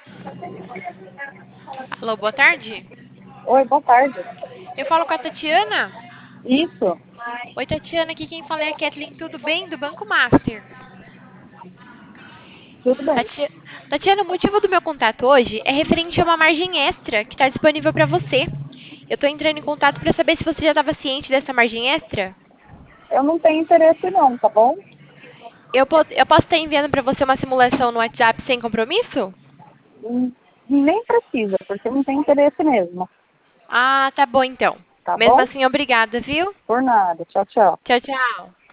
Alô, boa tarde. Oi, boa tarde. Eu falo com a Tatiana. Isso, Oi, Tatiana, aqui quem fala é a Kathleen, tudo bem? Do Banco Master. tudo bem. Tati- Tatiana, o motivo do meu contato hoje é referente a uma margem extra que está disponível para você. Eu estou entrando em contato para saber se você já estava ciente dessa margem extra. Eu não tenho interesse não, tá bom? Eu posso estar enviando para você uma simulação no WhatsApp sem compromisso? Hum, Nem precisa, porque eu não tenho interesse mesmo, Ah, tá bom então. tá Mesmo bom? assim, obrigada, viu? Por nada. Tchau, tchau. Tchau, tchau.